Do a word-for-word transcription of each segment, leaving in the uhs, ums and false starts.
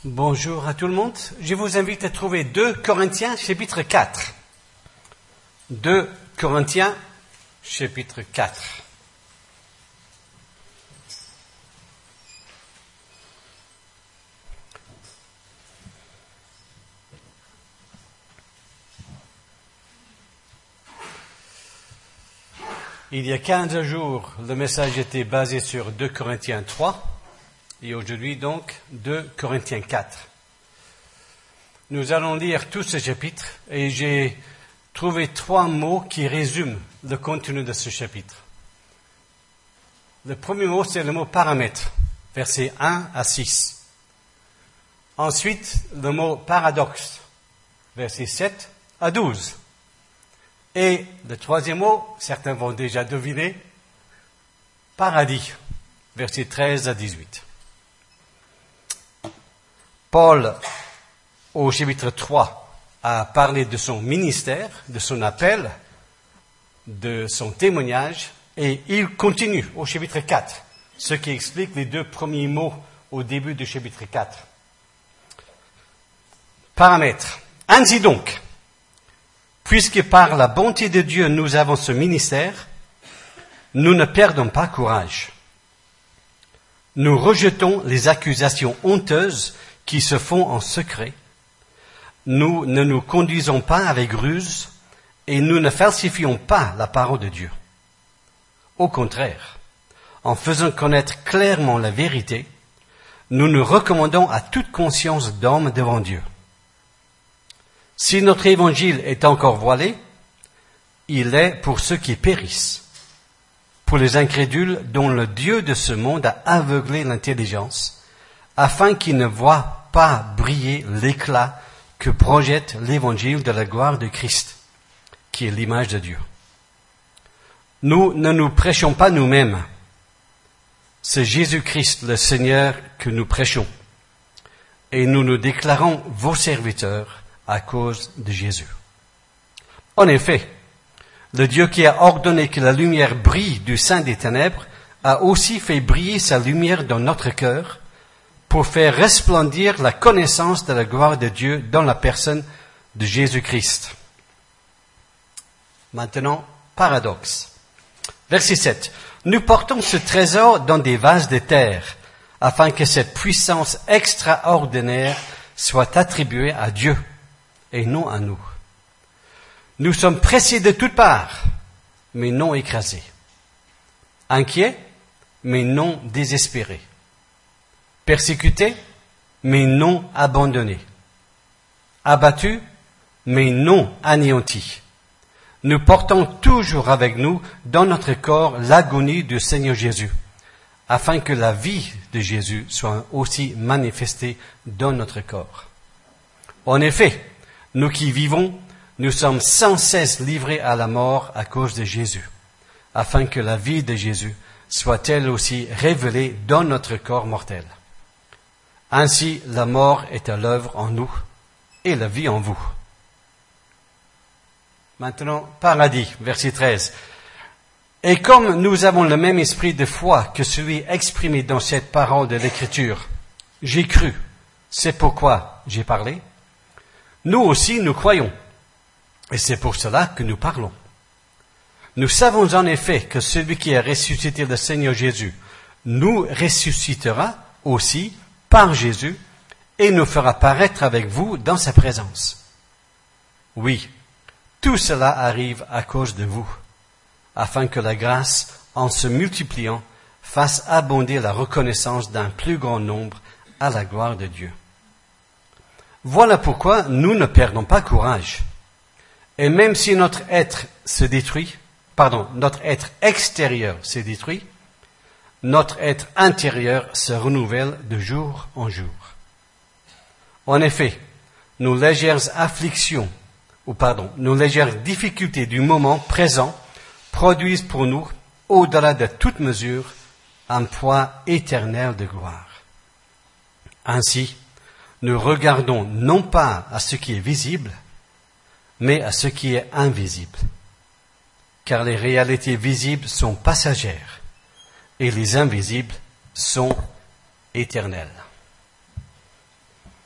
Bonjour à tout le monde. Je vous invite à trouver deux Corinthiens, chapitre quatre. deux Corinthiens, chapitre quatre. Il y a quinze jours, le message était basé sur deux Corinthiens trois. Et aujourd'hui, donc, deux Corinthiens quatre. Nous allons lire tout ce chapitre et j'ai trouvé trois mots qui résument le contenu de ce chapitre. Le premier mot, c'est le mot paramètre, versets un à six. Ensuite, le mot paradoxe, versets sept à douze. Et le troisième mot, certains vont déjà deviner, paradis, versets treize à dix-huit. Paul, au chapitre trois, a parlé de son ministère, de son appel, de son témoignage, et il continue au chapitre quatre, ce qui explique les deux premiers mots au début du chapitre quatre. Paramètre. Ainsi donc, puisque par la bonté de Dieu nous avons ce ministère, nous ne perdons pas courage. Nous rejetons les accusations honteuses qui se font en secret. Nous ne nous conduisons pas avec ruse et nous ne falsifions pas la parole de Dieu. Au contraire, en faisant connaître clairement la vérité, nous nous recommandons à toute conscience d'homme devant Dieu. Si notre évangile est encore voilé, il est pour ceux qui périssent, pour les incrédules dont le Dieu de ce monde a aveuglé l'intelligence, afin qu'ils ne voient pas briller l'éclat que projette l'évangile de la gloire de Christ, qui est l'image de Dieu. Nous ne nous prêchons pas nous-mêmes. C'est Jésus-Christ le Seigneur que nous prêchons. Et nous nous déclarons vos serviteurs à cause de Jésus. En effet, le Dieu qui a ordonné que la lumière brille du sein des ténèbres a aussi fait briller sa lumière dans notre cœur pour faire resplendir la connaissance de la gloire de Dieu dans la personne de Jésus-Christ. Maintenant, paradoxe. Verset sept. Nous portons ce trésor dans des vases de terre, afin que cette puissance extraordinaire soit attribuée à Dieu et non à nous. Nous sommes pressés de toutes parts, mais non écrasés. Inquiets, mais non désespérés. Persécutés, mais non abandonnés. Abattus, mais non anéantis. Nous portons toujours avec nous dans notre corps l'agonie du Seigneur Jésus, afin que la vie de Jésus soit aussi manifestée dans notre corps. En effet, nous qui vivons, nous sommes sans cesse livrés à la mort à cause de Jésus, afin que la vie de Jésus soit elle aussi révélée dans notre corps mortel. Ainsi, la mort est à l'œuvre en nous et la vie en vous. Maintenant, paradis, verset treize. Et comme nous avons le même esprit de foi que celui exprimé dans cette parole de l'Écriture, j'ai cru, c'est pourquoi j'ai parlé, nous aussi nous croyons, et c'est pour cela que nous parlons. Nous savons en effet que celui qui a ressuscité le Seigneur Jésus nous ressuscitera aussi par Jésus et nous fera paraître avec vous dans sa présence. Oui, tout cela arrive à cause de vous, afin que la grâce, en se multipliant, fasse abonder la reconnaissance d'un plus grand nombre à la gloire de Dieu. Voilà pourquoi nous ne perdons pas courage. Et même si notre être se détruit, pardon, notre être extérieur se détruit, notre être intérieur se renouvelle de jour en jour. En effet, nos légères afflictions, ou pardon, nos légères difficultés du moment présent produisent pour nous, au-delà de toute mesure, un poids éternel de gloire. Ainsi, nous regardons non pas à ce qui est visible, mais à ce qui est invisible. Car les réalités visibles sont passagères et les invisibles sont éternelles.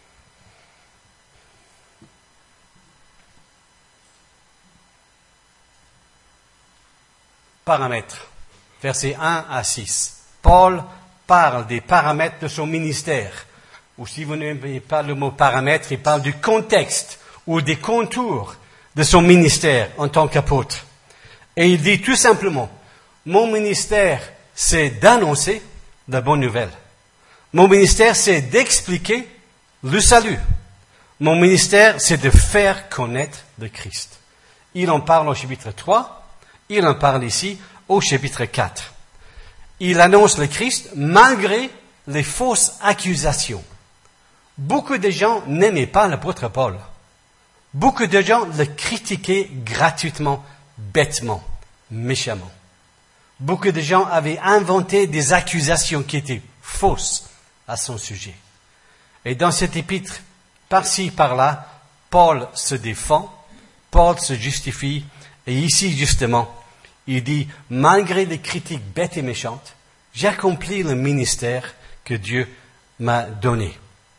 paramètres. Versets un à six. Paul parle des paramètres de son ministère. Ou si vous n'aimez pas le mot paramètre, il parle du contexte ou des contours de son ministère en tant qu'apôtre. Et il dit tout simplement, mon ministère, c'est d'annoncer la bonne nouvelle. Mon ministère, c'est d'expliquer le salut. Mon ministère, c'est de faire connaître le Christ. Il en parle au chapitre trois, il en parle ici au chapitre quatre. Il annonce le Christ malgré les fausses accusations. Beaucoup de gens n'aimaient pas l'apôtre Paul. Beaucoup de gens le critiquaient gratuitement, bêtement, méchamment. Beaucoup de gens avaient inventé des accusations qui étaient fausses à son sujet. Et dans cet épître, par-ci, par-là, Paul se défend, Paul se justifie, et ici, justement, il dit, malgré les critiques bêtes et méchantes, j'accomplis le ministère que Dieu m'a donné.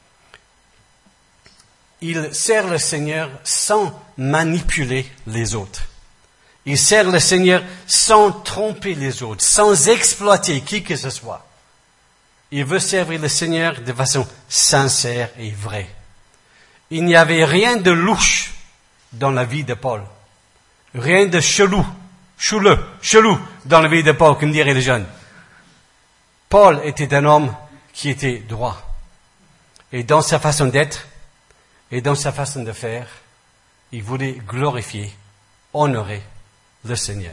Il sert le Seigneur sans manipuler les autres. Il sert le Seigneur sans tromper les autres, sans exploiter qui que ce soit. Il veut servir le Seigneur de façon sincère et vraie. Il n'y avait rien de louche dans la vie de Paul. Rien de chelou, chouleux, chelou dans la vie de Paul, comme diraient les jeunes. Paul était un homme qui était droit. Et dans sa façon d'être, et dans sa façon de faire, il voulait glorifier, honorer le Seigneur.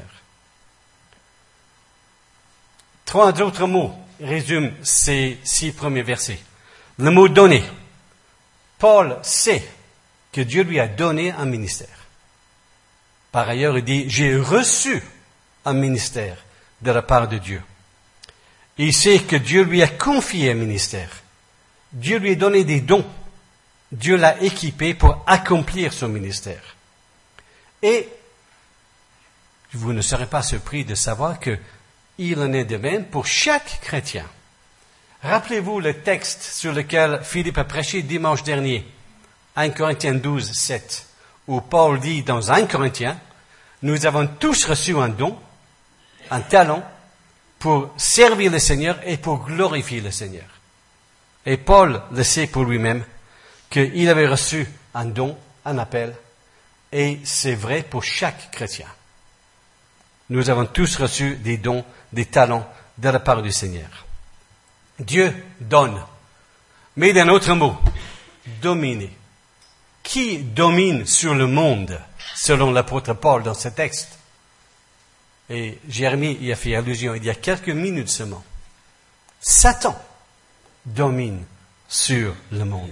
Trois autres mots résument ces six premiers versets. Le mot donner. Paul sait que Dieu lui a donné un ministère. Par ailleurs, il dit, j'ai reçu un ministère de la part de Dieu. Il sait que Dieu lui a confié un ministère. Dieu lui a donné des dons. Dieu l'a équipé pour accomplir son ministère. Et vous ne serez pas surpris de savoir qu'il en est de même pour chaque chrétien. Rappelez-vous le texte sur lequel Philippe a prêché dimanche dernier, un Corinthiens douze, sept, où Paul dit dans un Corinthiens, nous avons tous reçu un don, un talent, pour servir le Seigneur et pour glorifier le Seigneur. Et Paul le sait pour lui-même, qu'il avait reçu un don, un appel, et c'est vrai pour chaque chrétien. Nous avons tous reçu des dons, des talents de la part du Seigneur. Dieu donne, mais d'un autre mot, dominer. Qui domine sur le monde, selon l'apôtre Paul dans ce texte? Et Jérémie y a fait allusion il y a quelques minutes seulement. Satan domine sur le monde.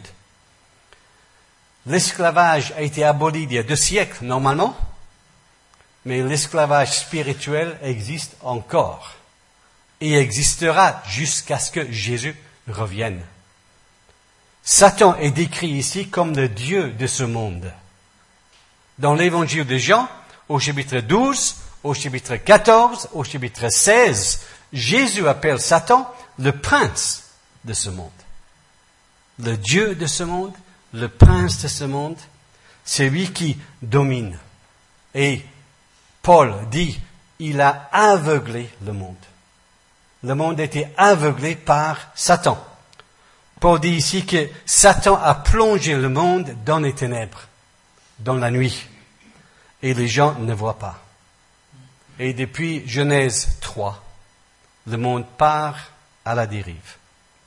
L'esclavage a été aboli il y a deux siècles, normalement, mais l'esclavage spirituel existe encore et existera jusqu'à ce que Jésus revienne. Satan est décrit ici comme le Dieu de ce monde. Dans l'évangile de Jean, au chapitre douze, au chapitre quatorze, au chapitre seize, Jésus appelle Satan le prince de ce monde. Le Dieu de ce monde, le prince de ce monde, c'est lui qui domine. Et Paul dit, il a aveuglé le monde. Le monde était aveuglé par Satan. Paul dit ici que Satan a plongé le monde dans les ténèbres, dans la nuit. Et les gens ne voient pas. Et depuis Genèse trois, le monde part à la dérive.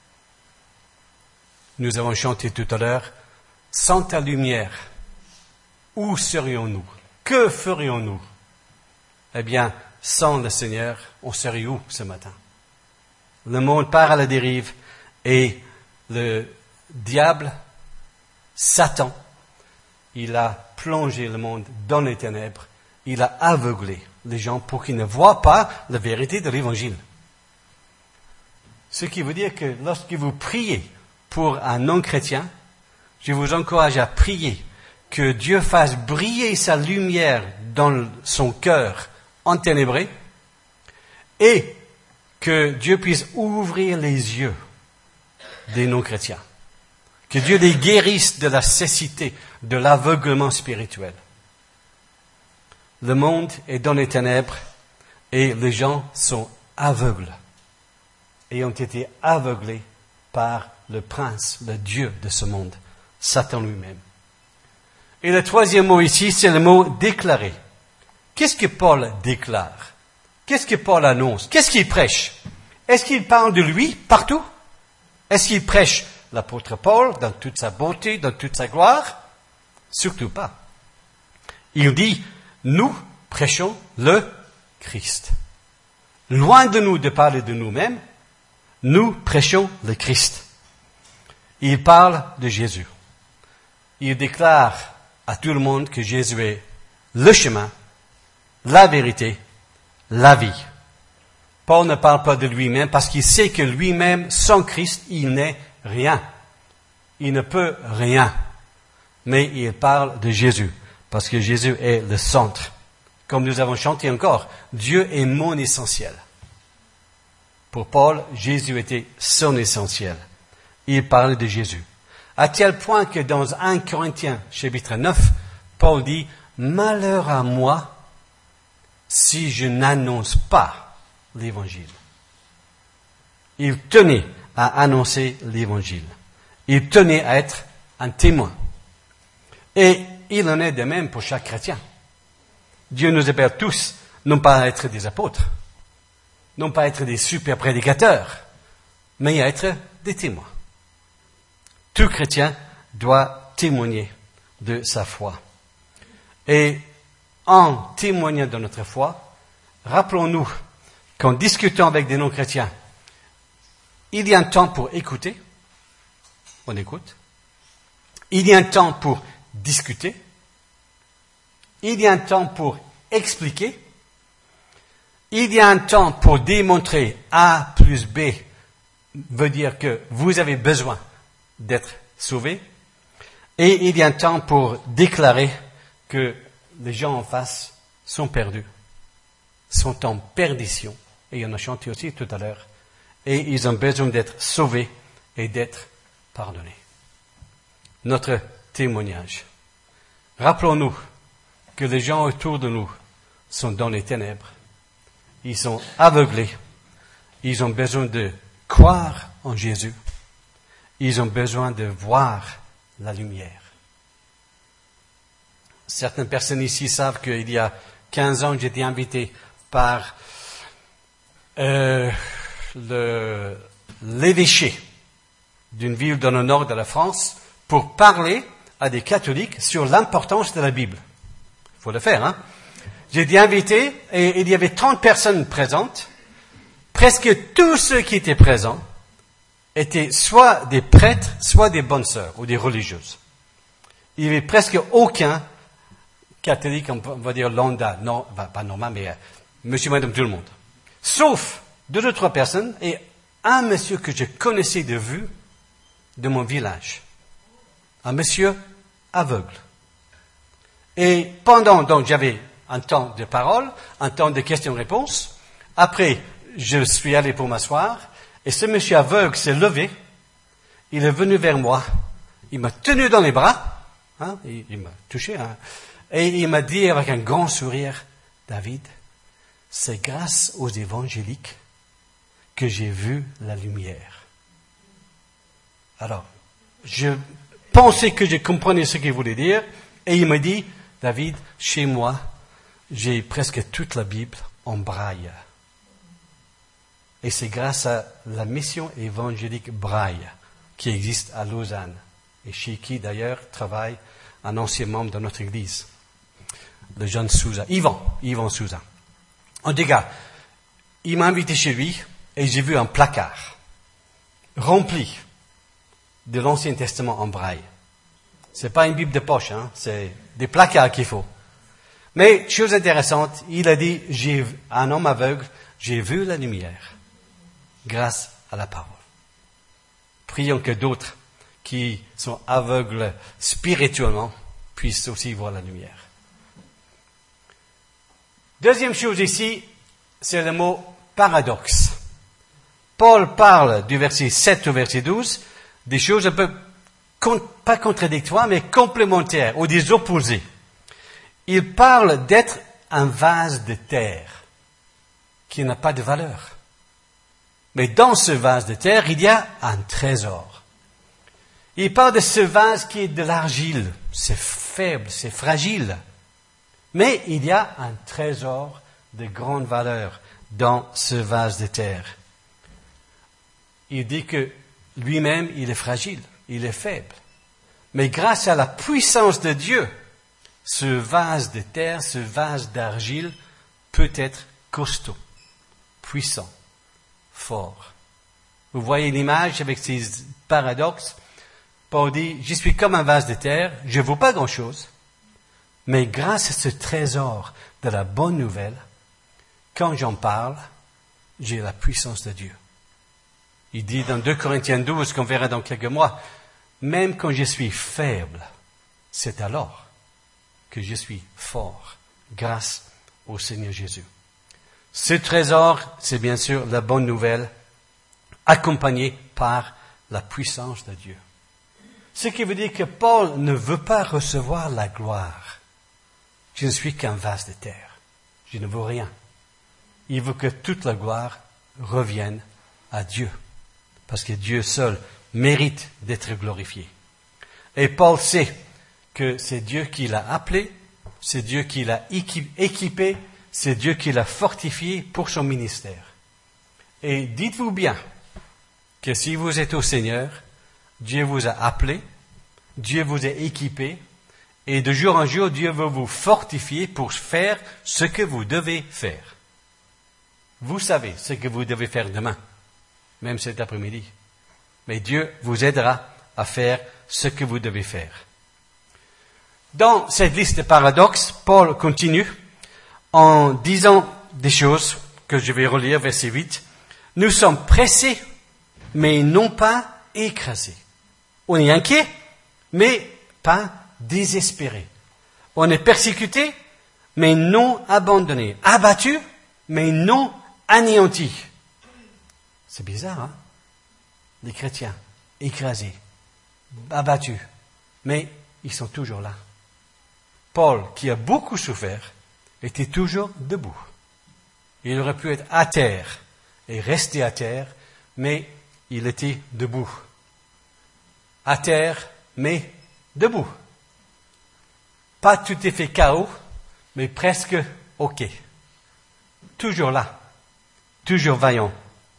Nous avons chanté tout à l'heure, sans ta lumière, où serions-nous? Que ferions-nous? Eh bien, sans le Seigneur, on serait où ce matin? Le monde part à la dérive et le diable, Satan, il a plongé le monde dans les ténèbres, il a aveuglé les gens pour qu'ils ne voient pas la vérité de l'Évangile. Ce qui veut dire que lorsque vous priez pour un non-chrétien, je vous encourage à prier que Dieu fasse briller sa lumière dans son cœur enténébré et que Dieu puisse ouvrir les yeux des non-chrétiens. Que Dieu les guérisse de la cécité, de l'aveuglement spirituel. Le monde est dans les ténèbres Et les gens sont aveugles et ont été aveuglés par le prince, le Dieu de ce monde, Satan lui-même. Et le troisième mot ici, c'est le mot déclarer. Qu'est-ce que Paul déclare? Qu'est-ce que Paul annonce? Qu'est-ce qu'il prêche? Est-ce qu'il parle de lui partout? Est-ce qu'il prêche l'apôtre Paul dans toute sa beauté, dans toute sa gloire? Surtout pas. Il dit, nous prêchons le Christ. Loin de nous de parler de nous-mêmes, nous prêchons le Christ. Il parle de Jésus. Il déclare à tout le monde que Jésus est le chemin, la vérité, la vie. Paul ne parle pas de lui-même parce qu'il sait que lui-même, sans Christ, il n'est rien. Il ne peut rien. Mais il parle de Jésus parce que Jésus est le centre. Comme nous avons chanté encore, Dieu est mon essentiel. Pour Paul, Jésus était son essentiel. Il parlait de Jésus. À tel point que dans premier Corinthiens, chapitre neuf, Paul dit, « Malheur à moi si je n'annonce pas l'Évangile. » Il tenait à annoncer l'Évangile. Il tenait à être un témoin. Et il en est de même pour chaque chrétien. Dieu nous appelle tous, non pas à être des apôtres, non pas à être des super prédicateurs, mais à être des témoins. Tout chrétien doit témoigner de sa foi. Et en témoignant de notre foi, rappelons-nous qu'en discutant avec des non-chrétiens, il y a un temps pour écouter, on écoute. Il y a un temps pour discuter. Il y a un temps pour expliquer. Il y a un temps pour démontrer A plus B veut dire que vous avez besoin d'être sauvé. Et il y a un temps pour déclarer que les gens en face sont perdus, sont en perdition. Et on a chanté aussi tout à l'heure. Et ils ont besoin d'être sauvés et d'être pardonnés. Notre témoignage. Rappelons-nous que les gens autour de nous sont dans les ténèbres. Ils sont aveuglés. Ils ont besoin de croire en Jésus. Ils ont besoin de voir la lumière. Certaines personnes ici savent qu'il y a quinze ans, j'étais invité par euh, le, l'évêché d'une ville dans le nord de la France pour parler à des catholiques sur l'importance de la Bible. Il faut le faire, hein. J'ai été invité et il y avait trente personnes présentes. Presque tous ceux qui étaient présents étaient soit des prêtres, soit des bonnes sœurs ou des religieuses. Il n'y avait presque aucun catholique, on va dire lambda, non, pas normal, mais euh, monsieur, madame, tout le monde. Sauf deux ou trois personnes et un monsieur que je connaissais de vue de mon village. Un monsieur aveugle. Et pendant, donc j'avais un temps de parole, un temps de questions-réponses. Après, je suis allé pour m'asseoir et ce monsieur aveugle s'est levé. Il est venu vers moi. Il m'a tenu dans les bras. Hein, il, il m'a touché. Hein, et il m'a dit avec un grand sourire, David, c'est grâce aux évangéliques que j'ai vu la lumière. Alors, je pensais que je comprenais ce qu'il voulait dire, et il m'a dit, David, chez moi, j'ai presque toute la Bible en braille. Et c'est grâce à la mission évangélique braille qui existe à Lausanne, et chez qui d'ailleurs travaille un ancien membre de notre église, le jeune Souza, Yvan, Yvan Souza. En tout cas, il m'a invité chez lui, et j'ai vu un placard rempli de l'Ancien Testament en braille. C'est pas une Bible de poche, hein, c'est des placards qu'il faut. Mais, chose intéressante, il a dit, j'ai, un homme aveugle, j'ai vu la lumière, grâce à la parole. Prions que d'autres qui sont aveugles spirituellement puissent aussi voir la lumière. Deuxième chose ici, c'est le mot paradoxe. Paul parle du verset sept au verset douze, des choses un peu, pas contradictoires, mais complémentaires, ou des opposés. Il parle d'être un vase de terre. qui n'a pas de valeur. Mais dans ce vase de terre, il y a un trésor. Il parle de ce vase qui est de l'argile. C'est faible, c'est fragile. Mais il y a un trésor de grande valeur dans ce vase de terre. Il dit que lui-même, il est fragile, il est faible. Mais grâce à la puissance de Dieu, ce vase de terre, ce vase d'argile peut être costaud, puissant, fort. Vous voyez l'image avec ces paradoxes. Paul dit, je suis comme un vase de terre, je ne vaux pas grand-chose, mais grâce à ce trésor de la bonne nouvelle, quand j'en parle, j'ai la puissance de Dieu. Il dit dans deux Corinthiens douze, qu'on verra dans quelques mois, même quand je suis faible, c'est alors que je suis fort, grâce au Seigneur Jésus. Ce trésor, c'est bien sûr la bonne nouvelle, accompagnée par la puissance de Dieu. Ce qui veut dire que Paul ne veut pas recevoir la gloire. Je ne suis qu'un vase de terre. Je ne vaux rien. Il veut que toute la gloire revienne à Dieu. Parce que Dieu seul mérite d'être glorifié. Et Paul sait que c'est Dieu qui l'a appelé, c'est Dieu qui l'a équipé, c'est Dieu qui l'a fortifié pour son ministère. Et dites-vous bien que si vous êtes au Seigneur, Dieu vous a appelé, Dieu vous a équipé, et de jour en jour, Dieu veut vous fortifier pour faire ce que vous devez faire. Vous savez ce que vous devez faire demain, même cet après-midi. Mais Dieu vous aidera à faire ce que vous devez faire. Dans cette liste de paradoxes, Paul continue en disant des choses que je vais relire, verset huit. Nous sommes pressés, mais non pas écrasés. On est inquiet, mais pas désespéré. On est persécuté, mais non abandonné. Abattu, mais non anéanti. C'est bizarre, hein? Les chrétiens, écrasés, abattus, mais ils sont toujours là. Paul, qui a beaucoup souffert, était toujours debout. Il aurait pu être à terre et rester à terre, mais il était debout. À terre, mais debout. Pas tout à fait K O, mais presque OK. Toujours là, toujours vaillant.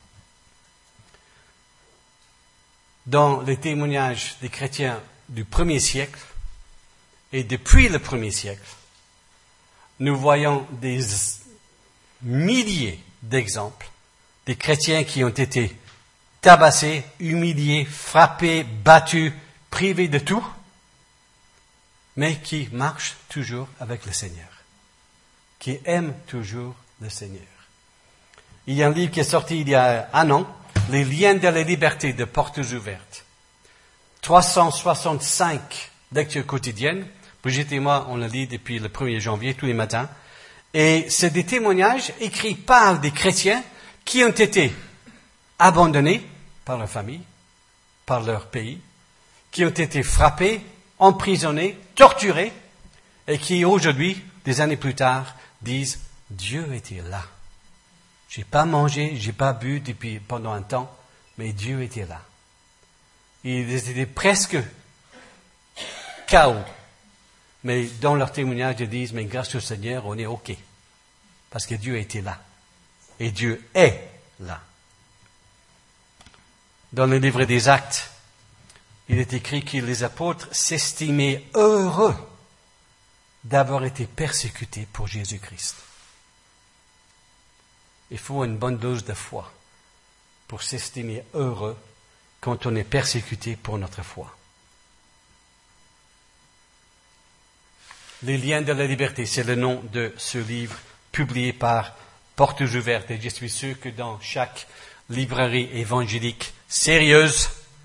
Dans les témoignages des chrétiens du premier siècle, et depuis le premier siècle, nous voyons des milliers d'exemples des chrétiens qui ont été tabassés, humiliés, frappés, battus, privés de tout, mais qui marchent toujours avec le Seigneur, qui aiment toujours le Seigneur. Il y a un livre qui est sorti il y a un an, Les liens de la liberté de Portes ouvertes. trois cent soixante-cinq lectures quotidiennes. Brigitte et moi, on le lit depuis le premier janvier, tous les matins. Et c'est des témoignages écrits par des chrétiens qui ont été abandonnés par leur famille, par leur pays, qui ont été frappés, emprisonnés, torturés, et qui aujourd'hui, des années plus tard, disent « Dieu était là. J'ai pas mangé, j'ai pas bu depuis pendant un temps, mais Dieu était là. » Ils étaient presque K O. Mais dans leur témoignage, ils disent, mais grâce au Seigneur, on est OK. Parce que Dieu était là. Et Dieu est là. Dans le livre des Actes, il est écrit que les apôtres s'estimaient heureux d'avoir été persécutés pour Jésus-Christ. Il faut une bonne dose de foi pour s'estimer heureux quand on est persécuté pour notre foi. Les liens de la liberté, c'est le nom de ce livre publié par Portes ouvertes. Et je suis sûr que dans chaque librairie évangélique sérieuse,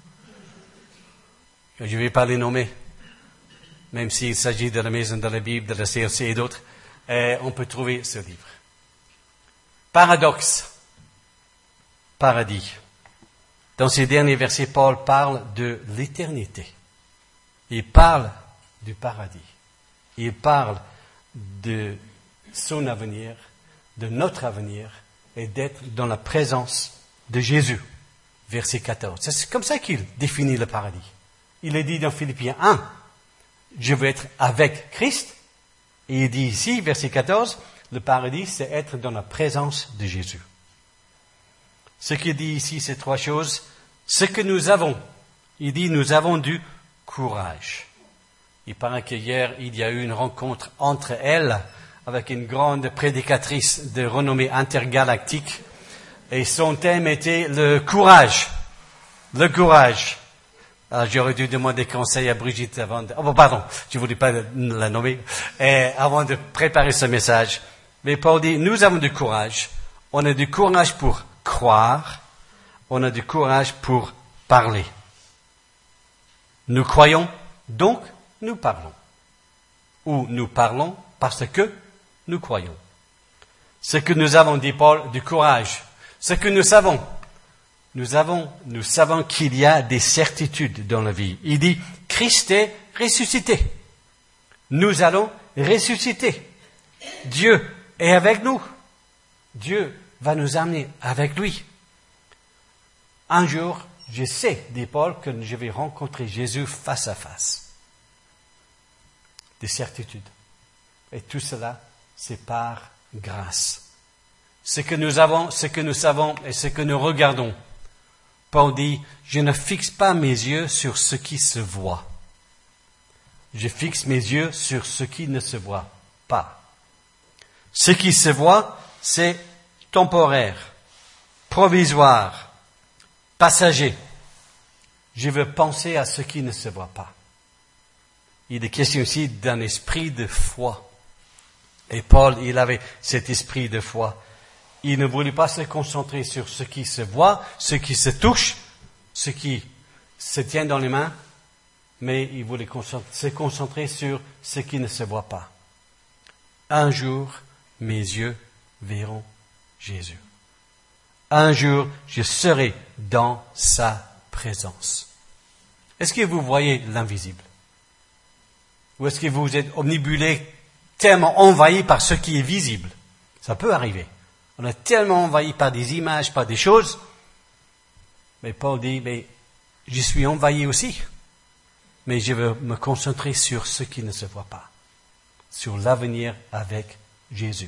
je ne vais pas les nommer, même s'il s'agit de la Maison de la Bible, de la C L C et d'autres, eh, on peut trouver ce livre. Paradoxe, paradis. Dans ces derniers versets, Paul parle de l'éternité. Il parle du paradis. Il parle de son avenir, de notre avenir, est d'être dans la présence de Jésus. Verset quatorze. C'est comme ça qu'il définit le paradis. Il est dit dans Philippiens un, je veux être avec Christ. Et il dit ici, verset quatorze, le paradis, c'est être dans la présence de Jésus. Ce qu'il dit ici, c'est trois choses. Ce que nous avons, il dit, nous avons du courage. Il paraît qu'hier, il y a eu une rencontre entre elles avec une grande prédicatrice de renommée intergalactique. Et son thème était le courage. Le courage. Alors, j'aurais dû demander conseil à Brigitte avant de... Oh, pardon, je ne voulais pas la nommer. Et avant de préparer ce message. Mais Paul dit, nous avons du courage. On a du courage pour croire. On a du courage pour parler. Nous croyons, donc nous parlons. Ou nous parlons parce que nous croyons. Ce que nous avons, dit Paul, du courage. Ce que nous savons. Nous avons, nous savons qu'il y a des certitudes dans la vie. Il dit, Christ est ressuscité. Nous allons ressusciter. Dieu est avec nous. Dieu va nous amener avec lui. Un jour, je sais, dit Paul, que je vais rencontrer Jésus face à face. Des certitudes. Et tout cela, c'est par grâce. Ce que nous avons, ce que nous savons et ce que nous regardons. Paul dit, je ne fixe pas mes yeux sur ce qui se voit. Je fixe mes yeux sur ce qui ne se voit pas. Ce qui se voit, c'est temporaire, provisoire, passager. Je veux penser à ce qui ne se voit pas. Il est question aussi d'un esprit de foi. Et Paul, il avait cet esprit de foi. Il ne voulait pas se concentrer sur ce qui se voit, ce qui se touche, ce qui se tient dans les mains, mais il voulait se concentrer sur ce qui ne se voit pas. Un jour, mes yeux verront Jésus. Un jour, je serai dans sa présence. Est-ce que vous voyez l'invisible? Ou est-ce que vous êtes omnibulé, tellement envahi par ce qui est visible? Ça peut arriver. On est tellement envahi par des images, par des choses. Mais Paul dit, mais je suis envahi aussi. Mais je veux me concentrer sur ce qui ne se voit pas. Sur l'avenir avec Jésus.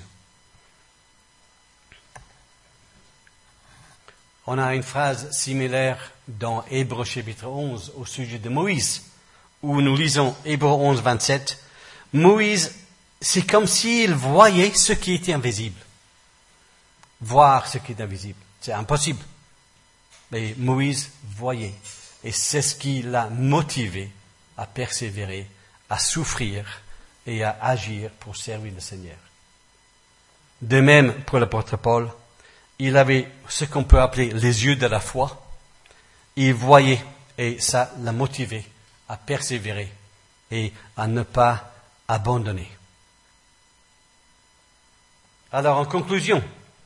On a une phrase similaire dans Hébreux chapitre onze au sujet de Moïse, où nous lisons Hébreux onze, vingt-sept. Moïse, c'est comme s'il voyait ce qui était invisible. Voir ce qui est invisible, c'est impossible. Mais Moïse voyait. Et c'est ce qui l'a motivé à persévérer, à souffrir et à agir pour servir le Seigneur. De même pour l'apôtre Paul, il avait ce qu'on peut appeler les yeux de la foi. Il voyait et ça l'a motivé à persévérer et à ne pas abandonner. Alors en conclusion,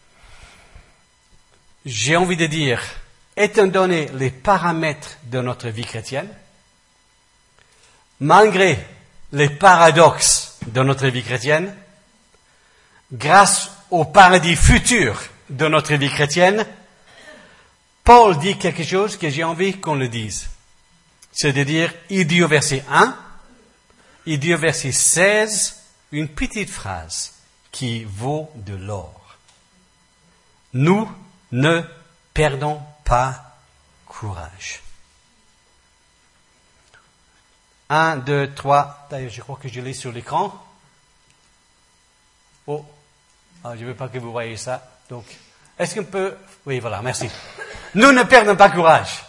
j'ai envie de dire, étant donné les paramètres de notre vie chrétienne, malgré les paradoxes de notre vie chrétienne, grâce au paradis futur de notre vie chrétienne, Paul dit quelque chose que j'ai envie qu'on le dise. C'est-à-dire, il dit au verset un, il dit au verset seize, une petite phrase qui vaut de l'or. Nous ne perdons pas courage. Un, deux, trois. D'ailleurs, je crois que je l'ai sur l'écran. Oh, ah, je ne veux pas que vous voyez ça. Donc, est-ce qu'on peut... Oui, voilà, merci. Nous ne perdons pas courage.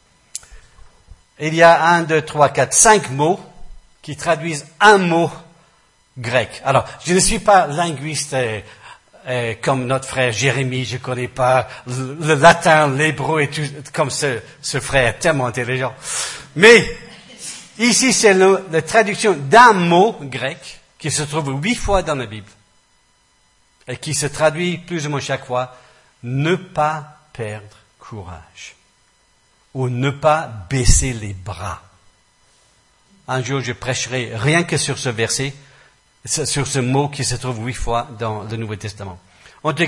Il y a un, deux, trois, quatre, cinq mots qui traduisent un mot grec. Alors, je ne suis pas linguiste euh, euh, comme notre frère Jérémie, je ne connais pas le, le latin, l'hébreu et tout, comme ce, ce frère tellement intelligent. Mais ici, c'est le, la traduction d'un mot grec qui se trouve huit fois dans la Bible et qui se traduit plus ou moins chaque fois, ne pas perdre courage ou ne pas baisser les bras. Un jour, je prêcherai rien que sur ce verset, sur ce mot qui se trouve huit fois dans le Nouveau Testament. En tout cas,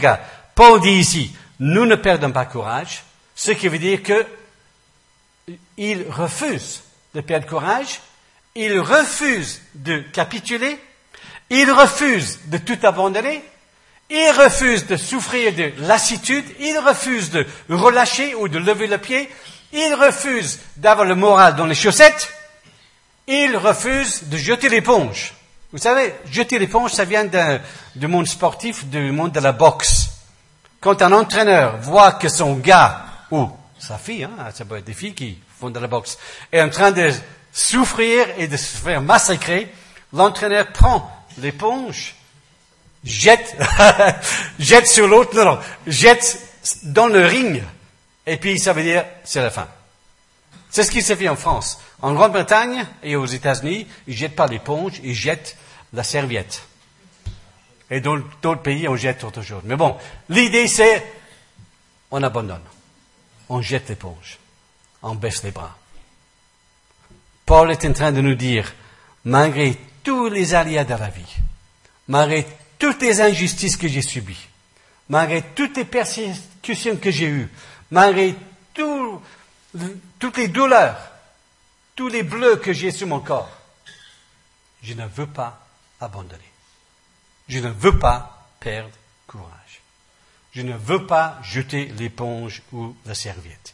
Paul dit ici, nous ne perdons pas courage, ce qui veut dire que il refuse de perdre courage, il refuse de capituler, il refuse de tout abandonner, il refuse de souffrir de lassitude, il refuse de relâcher ou de lever le pied, il refuse d'avoir le moral dans les chaussettes, il refuse de jeter l'éponge. Vous savez, jeter l'éponge, ça vient d'un, du monde sportif, du monde de la boxe. Quand un entraîneur voit que son gars, ou sa fille, hein, ça peut être des filles qui font de la boxe, est en train de souffrir et de se faire massacrer, l'entraîneur prend l'éponge, jette, jette sur l'autre, non, non, jette dans le ring, et puis ça veut dire, c'est la fin. C'est ce qui s'est fait en France. En Grande-Bretagne et aux États-Unis, ils jettent pas l'éponge, ils jettent la serviette. Et dans d'autres pays, on jette autre chose. Mais bon, l'idée c'est, on abandonne. On jette l'éponge. On baisse les bras. Paul est en train de nous dire, malgré tous les aléas de la vie, malgré toutes les injustices que j'ai subies, malgré toutes les persécutions que j'ai eues, malgré tout, toutes les douleurs, tous les bleus que j'ai sur mon corps, je ne veux pas abandonner. Je ne veux pas perdre courage. Je ne veux pas jeter l'éponge ou la serviette.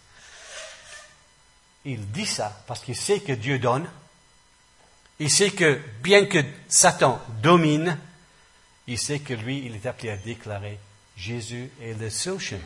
Il dit ça parce qu'il sait que Dieu donne. Il sait que bien que Satan domine, il sait que lui, il est appelé à déclarer Jésus est le seul chemin.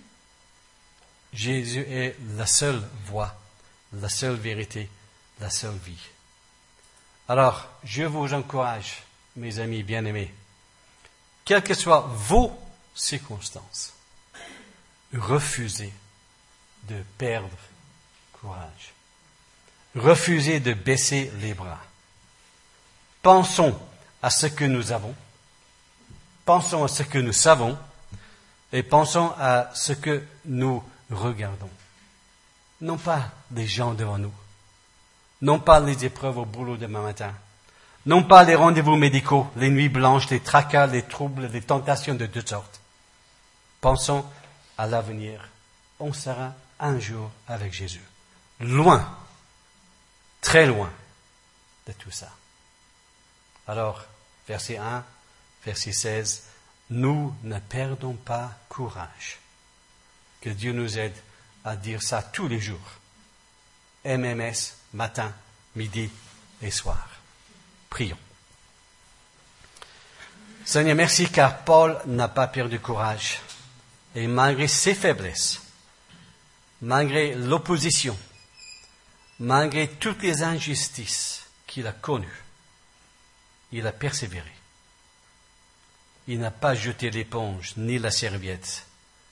Jésus est la seule voie, la seule vérité, la seule vie. Alors, je vous encourage, mes amis bien-aimés, quelles que soient vos circonstances, refusez de perdre courage. Refusez de baisser les bras. Pensons à ce que nous avons, pensons à ce que nous savons, et pensons à ce que nous regardons. Non pas les gens devant nous, non pas les épreuves au boulot demain matin, non pas les rendez-vous médicaux, les nuits blanches, les tracas, les troubles, les tentations de toutes sortes. Pensons à l'avenir. On sera un jour avec Jésus. Loin, très loin de tout ça. Alors, verset un, verset seize, nous ne perdons pas courage. Que Dieu nous aide à dire ça tous les jours. M M S, matin, midi et soir. Prions. Seigneur, merci car Paul n'a pas perdu courage. Et malgré ses faiblesses, malgré l'opposition, malgré toutes les injustices qu'il a connues, il a persévéré. Il n'a pas jeté l'éponge ni la serviette.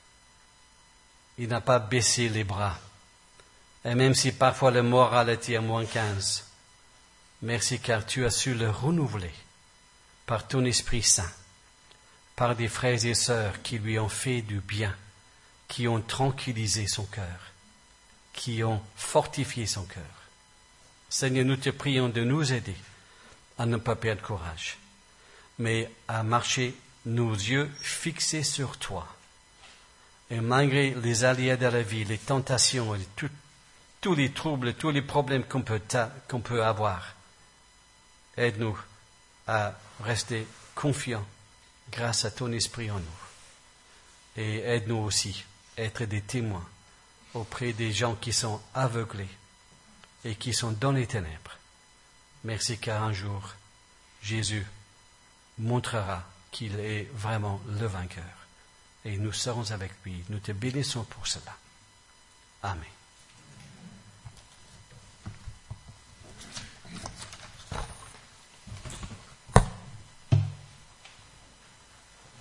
Il n'a pas baissé les bras. Et même si parfois le moral était à moins quinze, merci car tu as su le renouveler par ton Esprit Saint, par des frères et sœurs qui lui ont fait du bien, qui ont tranquillisé son cœur, qui ont fortifié son cœur. Seigneur, nous te prions de nous aider à ne pas perdre courage, mais à marcher nos yeux fixés sur toi. Et malgré les aléas de la vie, les tentations, et tout, tous les troubles, tous les problèmes qu'on peut, qu'on peut avoir, aide-nous à rester confiants grâce à ton esprit en nous. Et aide-nous aussi à être des témoins auprès des gens qui sont aveuglés et qui sont dans les ténèbres. Merci car un jour, Jésus montrera qu'il est vraiment le vainqueur. Et nous serons avec lui. Nous te bénissons pour cela. Amen.